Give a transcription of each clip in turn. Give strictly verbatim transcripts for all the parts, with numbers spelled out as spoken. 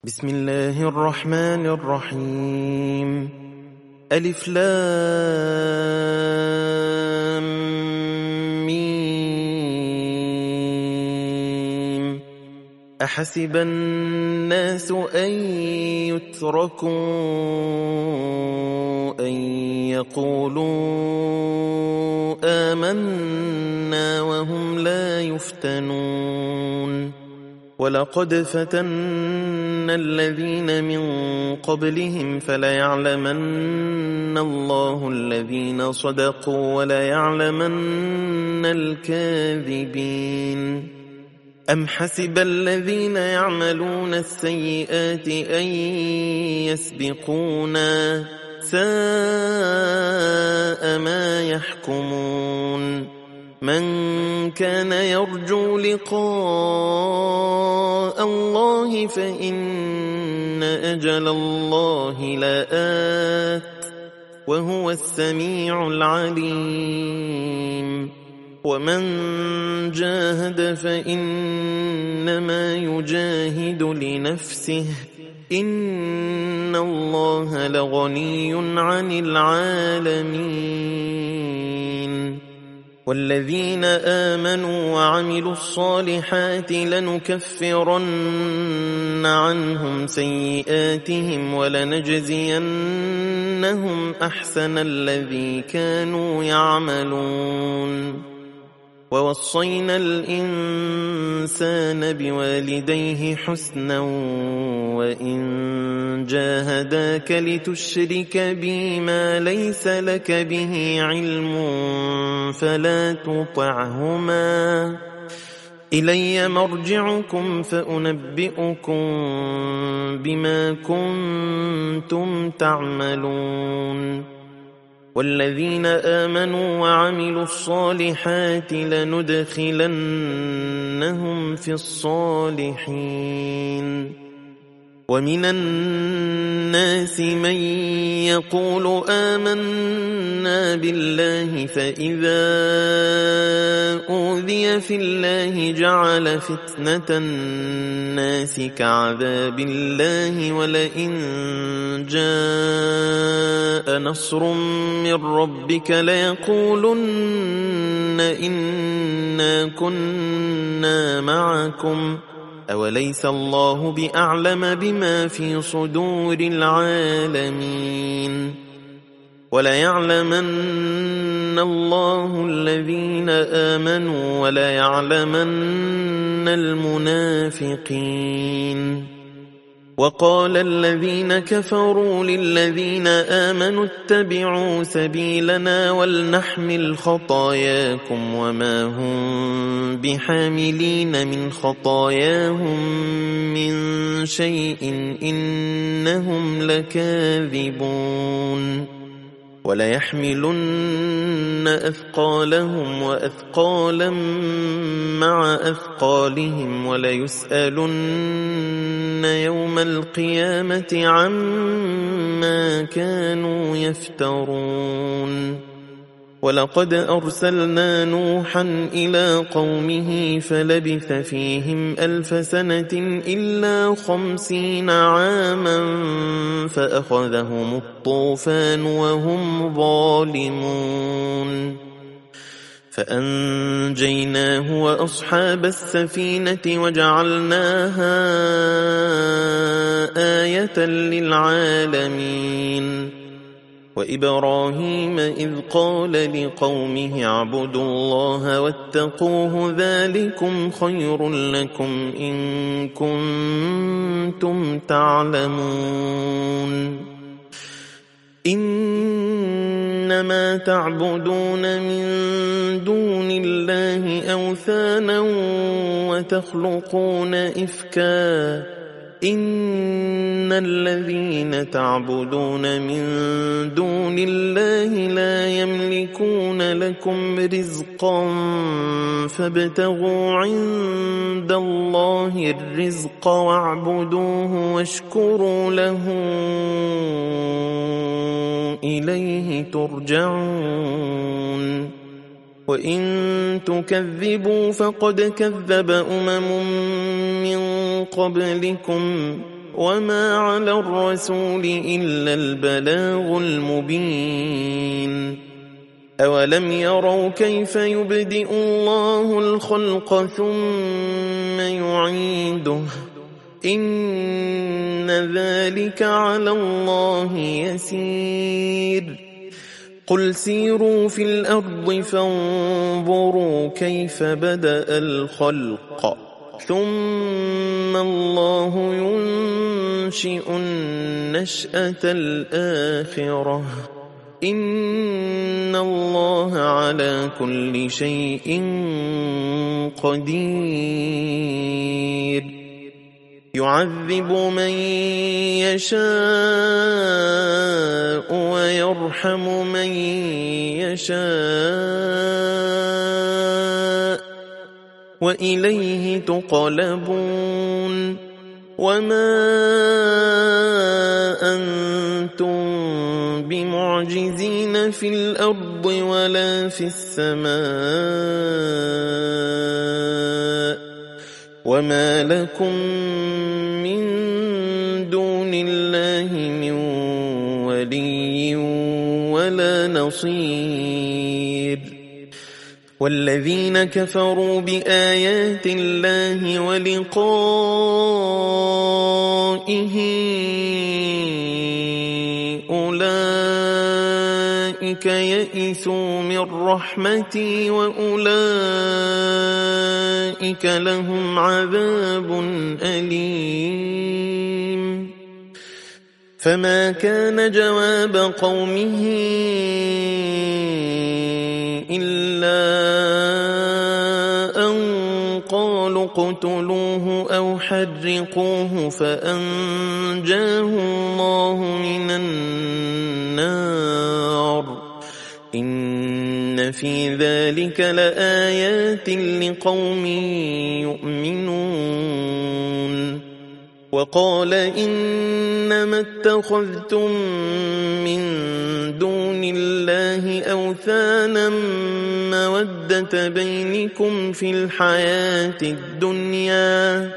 بسم الله الرحمن الرحيم. ألف لام ميم. أحسب الناس أن يتركوا أن يقولوا آمنا وهم لا يفتنون. ولقد فتنا الذين من قبلهم فليعلمن الله الذين صدقوا وليعلمن الكاذبين. أم حسب الذين يعملون السيئات أن يسبقونا ساء ما يحكمون. من كان يرجو لقاء الله فإن أجل الله لآت وهو السميع العليم. ومن جاهد فإنما يجاهد لنفسه إن الله لغني عن العالمين. والذين آمنوا وعملوا الصالحات لنكفرن عنهم سيئاتهم ولنجزينهم أحسن الذي كانوا يعملون. ووصينا الإنسان بوالديه حسنا وإن جاهداك لتشرك بي ما ليس لك به علم فلا تطعهما إلي مرجعكم فأنبئكم بما كنتم تعملون. والذين آمنوا وعملوا الصالحات لندخلنهم في الصالحين. ومن الناس من يقول آمنا بالله فإذا أوذي في الله جعل فتنة الناس كعذاب الله ولئن جاء نصر من ربك ليقولن إنا كنا معكم أوليس الله بأعلم بما في صدور العالمين. وليعلمن الله الذين آمنوا وليعلمن المنافقين. وقال الذين كفروا للذين آمنوا اتبعوا سبيلنا ولنحمل خطاياكم وما هم بحاملين من خطاياهم من شيء إنهم لكاذبون. وليحملن أثقالهم وأثقالا مع أثقالهم وليسألن يوم القيامة عما كانوا يفترون. ولقد أرسلنا نوحا إلى قومه فلبث فيهم ألف سنة إلا خمسين عاما فأخذهم الطوفان وهم ظالمون. فأنجيناه وأصحاب السفينة وجعلناها آية للعالمين. وإبراهيم إذ قال لقومه اعبدوا الله واتقوه ذلكم خير لكم إن كنتم تعلمون. إنما تعبدون من دون الله أوثانا وتخلقون إفكا إن الذين تعبدون من دون الله لا يملكون لكم رزقا فابتغوا عند الله الرزق واعبدوه واشكروا له إليه ترجعون. وإن تكذبوا فقد كذب أمم من قبلكم وما على الرسول إلا البلاغ المبين أولم يروا كيف يبدئ الله الخلق ثم يعيده إن ذلك على الله يسير قل سيروا في الأرض فانظروا كيف بدأ الخلق ثم الله ينشئ النشأة الآخرة إن الله على كل شيء قدير يعذب من يشاء ويرحم من يشاء وإليه تقلبون وما أنتم بمعجزين في الأرض ولا في السماء وما لكم من دون الله من ولي ولا نصير والذين كفروا بآيات الله ولقائه أولئك يئسوا من رحمتي وأولئك لهم عذاب أليم فما كان جواب قومه إلا أن قالوا اقتلوه أو حرقوه فأنجاه الله من النار إن في ذلك لآيات لقوم يؤمنون وقال إنما اتخذتم من دون الله أوثانا مودة بينكم في الحياة الدنيا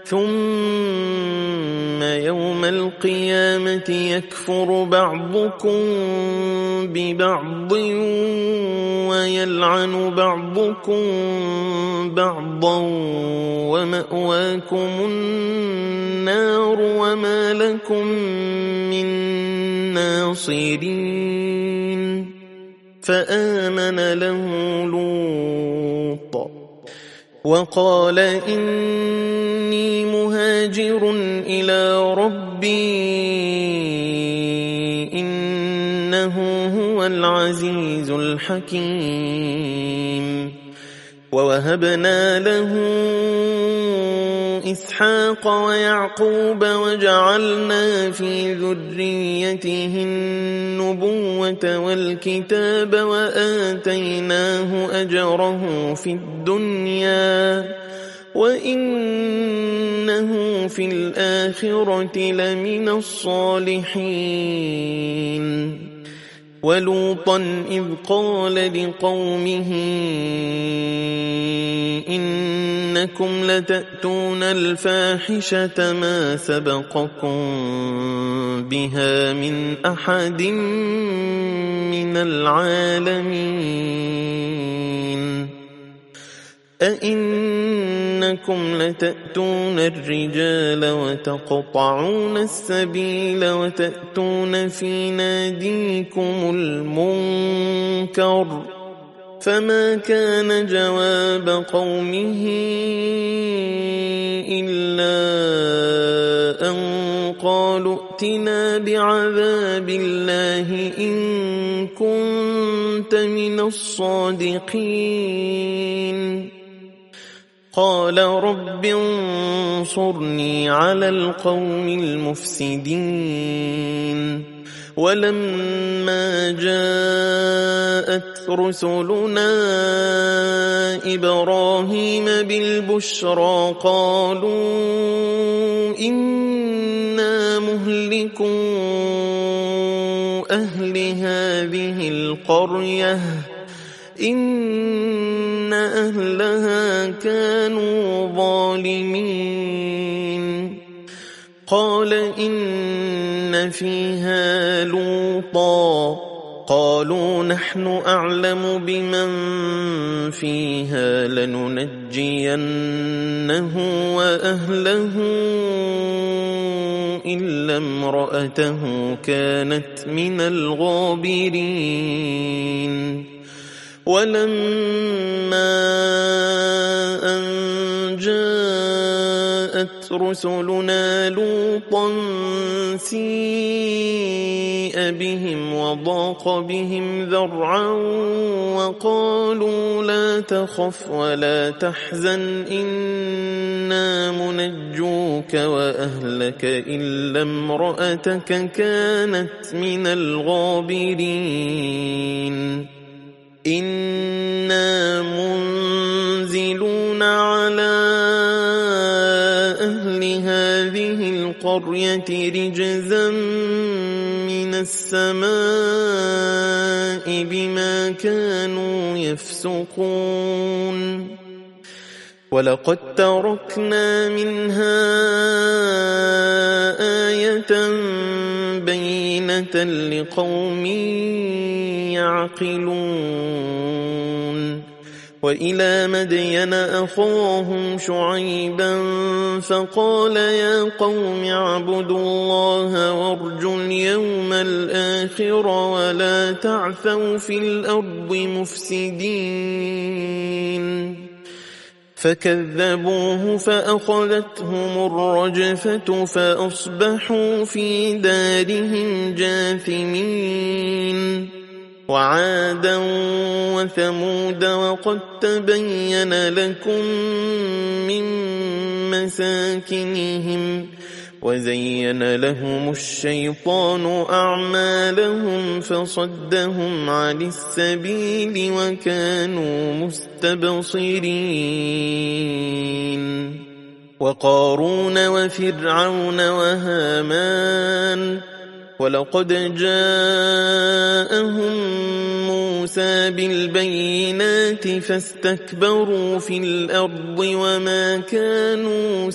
ثم يوم القيامة يكفر بعضكم ببعض ويلعن بعضكم بعضا ومأواكم النار وما لكم من ناصرين فآمن له لوط وقال إني مهاجر إلى ربي إنه هو العزيز الحكيم ووهبنا له إسحاق ويعقوب وجعلنا في ذريته النبوة والكتاب وآتيناه أجره في الدنيا وإنه في الآخرة لمن الصالحين ولوطا إذ قال لقومه إنكم لتأتون الفاحشة ما سبقكم بها من أحد من العالمين أئنكم لتأتون الرجال وتقطعون السبيل وتأتون في ناديكم المنكر فما كان جواب قومه إلا أن قالوا ائتنا بعذاب الله إن كنت من الصادقين قال رب انصرني على القوم المفسدين ولما جاءت رسلنا إبراهيم بالبشرى قالوا إنا مهلكو أهل هذه القرية إن أهلها كانوا ظالمين قال إن فيها لوطا قالوا نحن أعلم بمن فيها لننجينه وأهله إلا امرأته كانت من الغابرين ولما أن جاءت رسلنا لوطا سيء بهم وضاق بهم ذرعا وقالوا لا تخف ولا تحزن إنا منجوك وأهلك إلا امرأتك كانت من الغابرين إنا منزلون على أهل هذه القرية رجزا من السماء بما كانوا يفسقون ولقد تركنا منها آية بينة لقوم يعقلون وإلى مدين أخاهم شعيبا فقال يا قوم اعبدوا الله وارجوا اليوم الآخر ولا تعثوا في الأرض مفسدين فكذبوه فأخذتهم الرجفة فأصبحوا في دارهم جاثمين وعادا وثمود وقد تبين لكم من مساكنهم وزين لهم الشيطان أعمالهم فصدهم عن السبيل وكانوا مستبصرين وقارون وفرعون وهامان ولقد جاءهم موسى بالبينات فاستكبروا في الأرض وما كانوا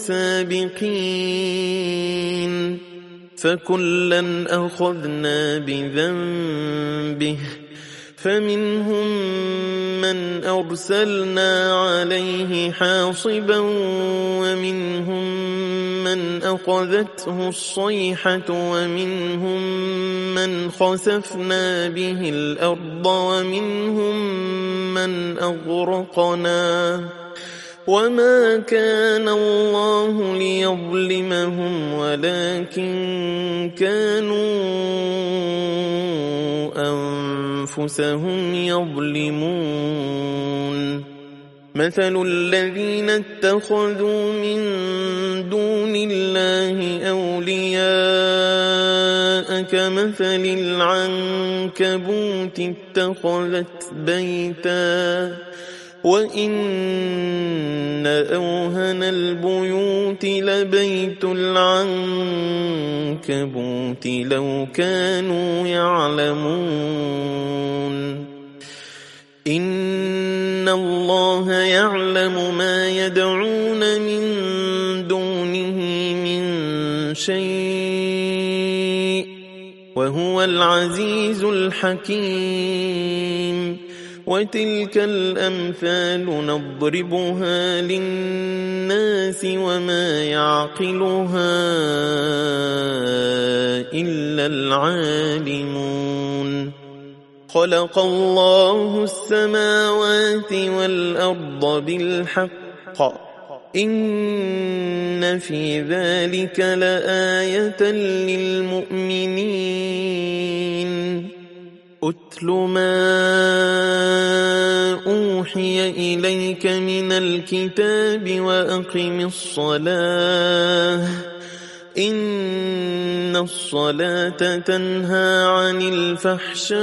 سابقين فكلا أخذنا بذنبه فمنهم من أرسلنا عليه حاصبا ومنهم من أخذته الصيحة ومنهم من خسفنا به الأرض ومنهم من أغرقنا وما كان الله ليظلمهم ولكن كانوا أنفسهم يظلمون مثل الذين اتخذوا من دون الله أولياء كمثل العنكبوت اتخذت بيتا وإن أوهن البيوت لبيت العنكبوت لو كانوا يعلمون إن الله يعلم ما يدعون من دونه من شيء وهو العزيز الحكيم وتلك الأمثال نضربها للناس وما يعقلها إلا العالمون خلق الله السماوات والأرض بالحق إن في ذلك لآية للمؤمنين أتل ما أوحي إليك من الكتاب وأقم الصلاة إن الصلاة تنهى عن الفحشاء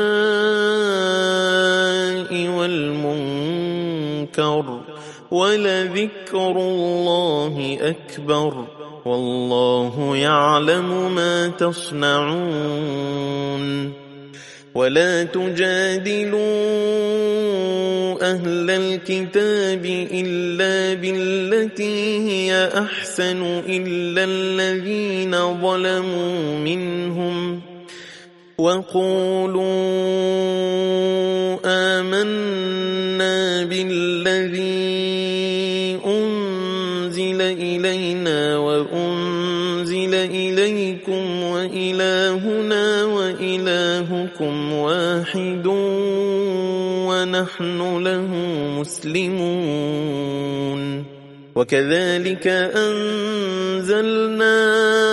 والمنكر ولذكر الله أكبر والله يعلم ما تصنعون ولا تجادلوا أهل الكتاب إلا بالتي هي أحسن إلا الذين ظلموا منهم وقولوا آمنا بالذي أنزل إلينا وأنزل إليكم وإلهنا وإلهكم واحد ونحن له مسلمون وكذلك أنزلنا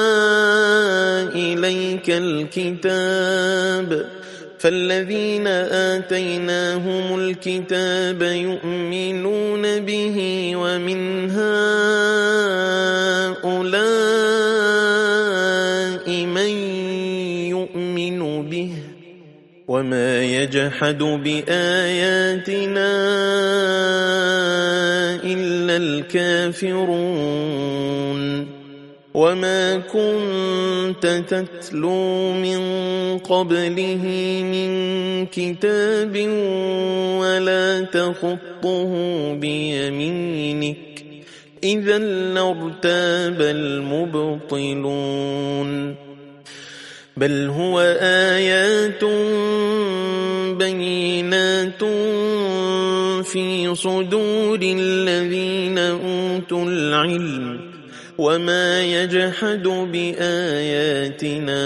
إليك الكتاب فالذين آتيناهم الكتاب يؤمنون به ومن هؤلاء من يؤمن به وما يجحد بآياتنا إلا الكافرون وما كنت تتلو من قبله من كتاب ولا تخطه بيمينك إذا لارتاب المبطلون بل هو آيات بينات في صدور الذين أوتوا العلم وما يجحد بآياتنا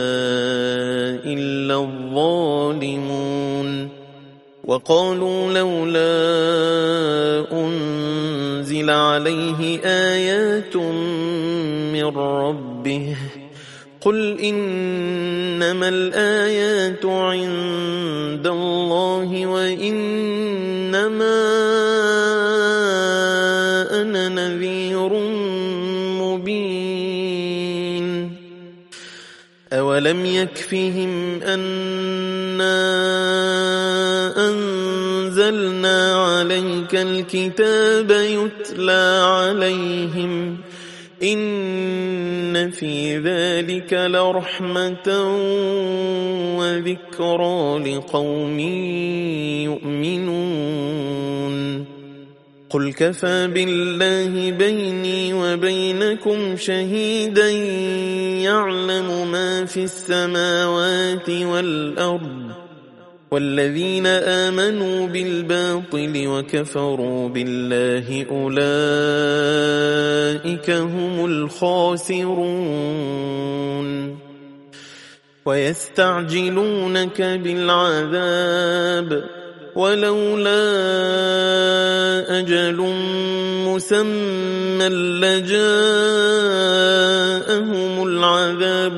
إلا الظالمون وقالوا لولا أنزل عليه آيات من ربه قل إنما الآيات عند الله وإنما أنا نذير مبين أولم يكفهم أنا أنزلنا عليك الكتاب يتلى عليهم إن في ذلك لرحمة وذكرى لقوم يؤمنون قل كفى بالله بيني وبينكم شهيدا يعلم ما في السماوات والأرض والذين آمنوا بالباطل وكفروا بالله أولئك هم الخاسرون ويستعجلونك بالعذاب ولولا أجل مسمى لجاءهم العذاب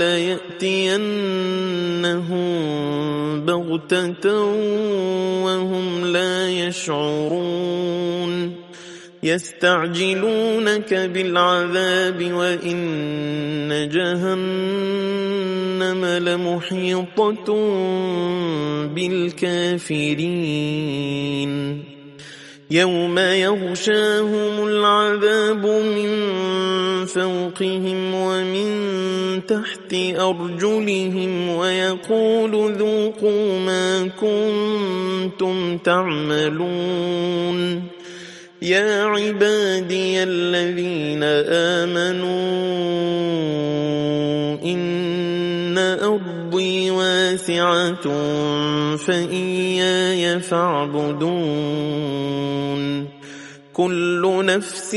وليأتينهم بغتة وهم لا يشعرون يستعجلونك بالعذاب وإن جهنم لمحيطة بالكافرين يوم يغشاهم العذاب من فوقهم ومن تحت أرجلهم ويقول ذوقوا ما كنتم تعملون يا عبادي الذين آمنوا إن أرضي واسعة فإياي فاعبدون كل نفس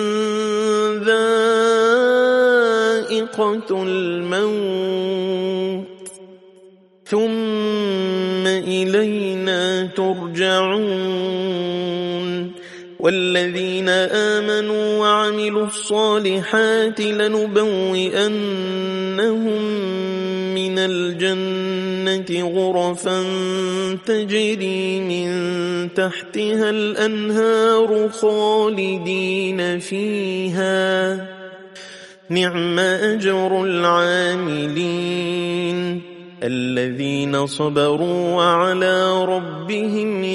ذائقة الموت ثم إلينا ترجعون والذين آمنوا وعملوا الصالحات لنبوئنهم من الجنة غرفا تجري من تحتها الأنهار خالدين فيها نعم أجر العاملين الذين صبروا وعلى ربهم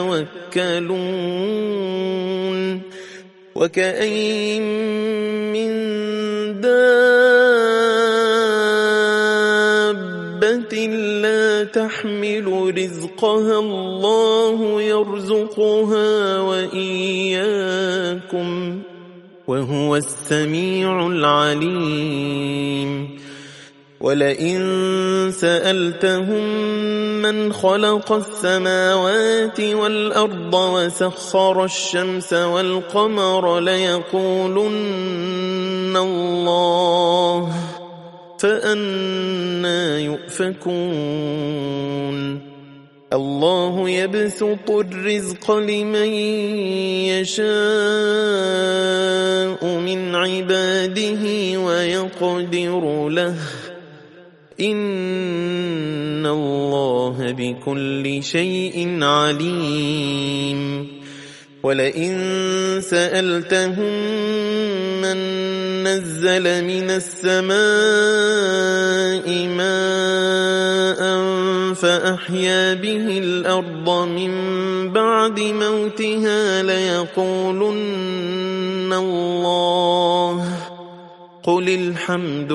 يتوكلون وكأين من دابة لا تحمل رزقها الله يرزقها وإياكم وهو السميع العليم ولئن سألتهم من خلق السماوات والأرض وسخر الشمس والقمر ليقولن الله فأنى يؤفكون الله يبسط الرزق لمن يشاء من عباده ويقدر له إن الله بكل شيء عليم ولئن سألتهم من نزل من السماء ماء فأحيا به الأرض من بعد موتها ليقولن الله قل الحمد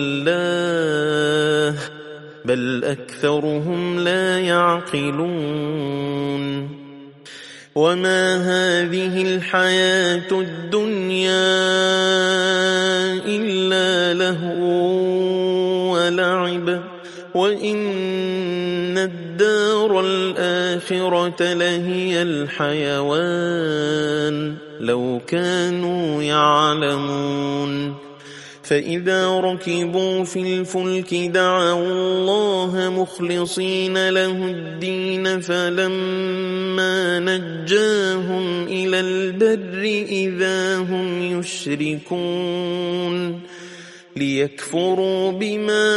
لله بل أكثرهم لا يعقلون وما هذه الحياة الدنيا إلا لهو ولعب وإن الدار الآخرة لهي الحيوان لو كانوا يعلمون فإذا ركبوا في الفلك دعوا الله مخلصين له الدين فلما نجاهم إلى البر إذا هم يشركون ليكفروا بما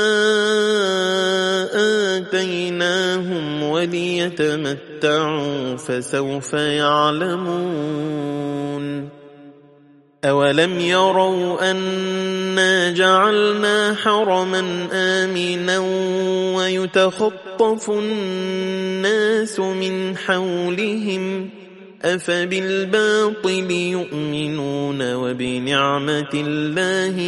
آتيناهم وليتمتعوا فسوف يعلمون أولم يروا أنا جعلنا حرما آمنا ويتخطف الناس من حولهم أفبالباطل يؤمنون وبنعمة الله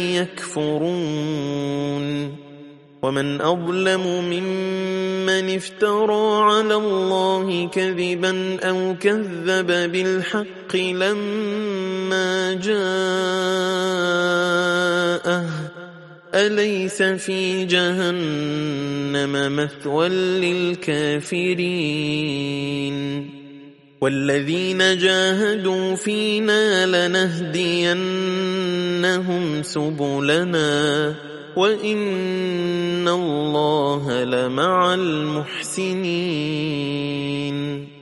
يكفرون ومن أظلم ممن افترى على الله كذبا أو كذب بالحق لما جاءه أليس في جهنم مثوى للكافرين والذين جاهدوا فينا لنهدينهم سبلنا وإن الله لمع المحسنين